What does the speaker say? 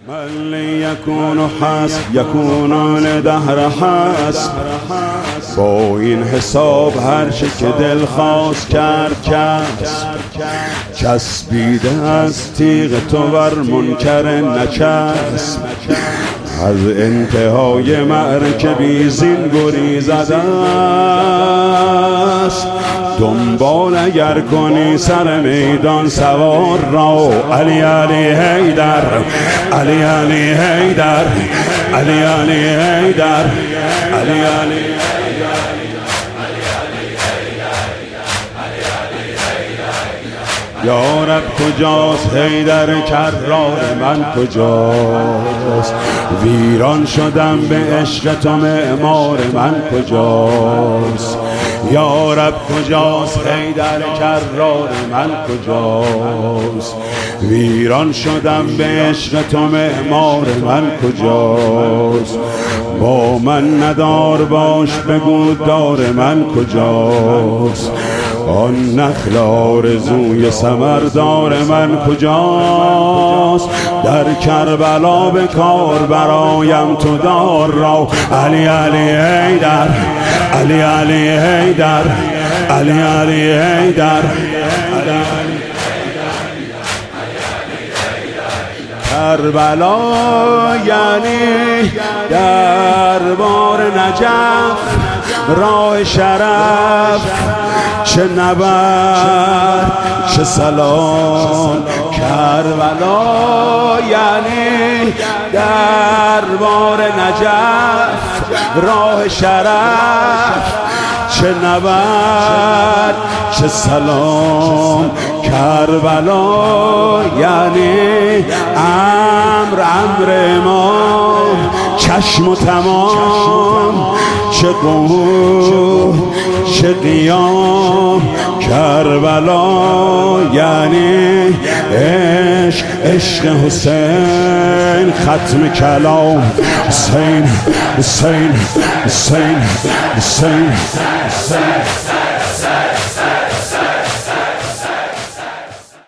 من یکون حسب یکونان دهر حسب. با این حساب هر چه که دل خواست کرد کسب. چسبیده از تیغ تو بر منکر نچسب. از انتهای مرکبی زین گریزده است. دنبال اگر کنی سر میدان سوار را. علی علی حیدر، علی علی حیدر، علی علی حیدر، علی علی یا رب کجاست حیدر کرار من کجاست؟ ویران شدم به عشق تو معمار من کجاست؟ یا رب کجاست حیدر کرار من کجاست؟ ویران شدم به عشق تو معمار من کجاست؟ با من ندار باش بگو دار من کجاست؟ آن نخل آرزوی ثمردار من کجاست؟ در کربلا به کار برایم تو دار را. علی علی حیدر، علی علی حیدر، علی علی حیدر. کربلا یعنی دربار نجف، راه شرف. چه نبرد چه سلام. کربلا یعنی دربار نجف، راه شرف. چه نبرد چه سلام. کربلا یعنی امر امام. چشم و تمام. چه قوم چه قیام. کربلا یعنی عشق، عشق حسین. ختم کلام. حسین حسین حسین حسین حسین.